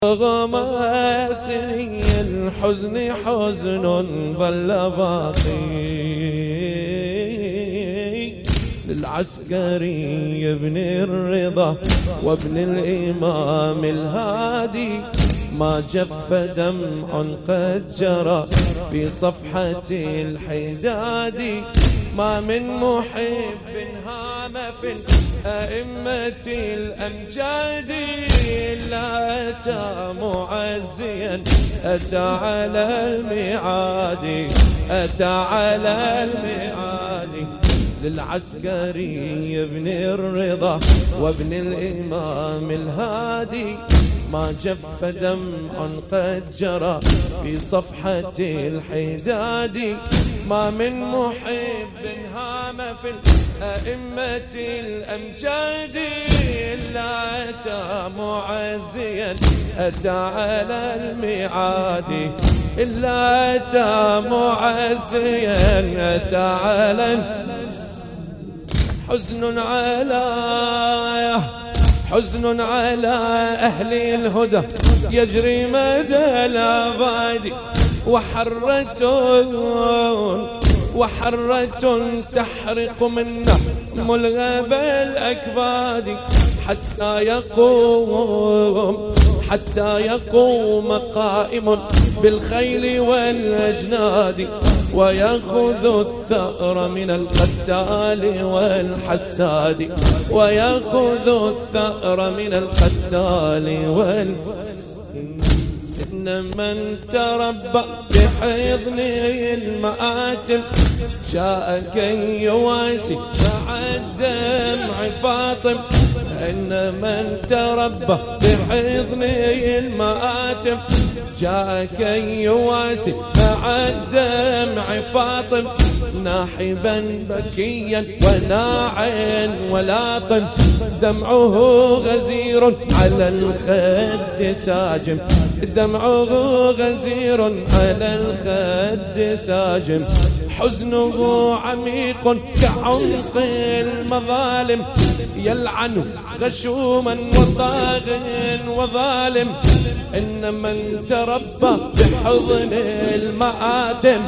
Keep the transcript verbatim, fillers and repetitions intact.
رغم سني الحزن حزن ظل باقي للعسكري ابن الرضا وابن الإمام الهادي ما جف دمع قد جرى في صفحة الحداد ما من محب هام في أئمة الأمجاد إلا أتى معزيا أتى على الميعاد أتى على الميعاد للعسكري ابن الرضا وابن الإمام الهادي ما جف دمع قد جرى في صفحة الحداد ما من محب هام في الأئمة الأمجاد إلا أتى معزيا أتى على الميعاد إلا أتى معزيا أتى على حزن على حزن على أهل الهدى يجري مدى الأباد وحرة وحرة تحرق منا ملغب الأكباد حتى يقوم حتى يقوم قائم بالخيل والأجناد ويأخذ الثأر من القتال والحساد ويأخذ الثأر من القتال وال إن من تربى بحضن المآتم جاء كي يواسي مع الدمع فاطم إن من تربى بحضن المآتم جاء كي يواسي مع الدمع فاطم ناحبا بكيا وناعا ولاطا دمعه غزير على الخد ساجم دمعه غزير على الخد ساجم حزنه عميق كعمق المظالم يلعن غشوما وطاغ وظالم إن من تربى بحضن المآتم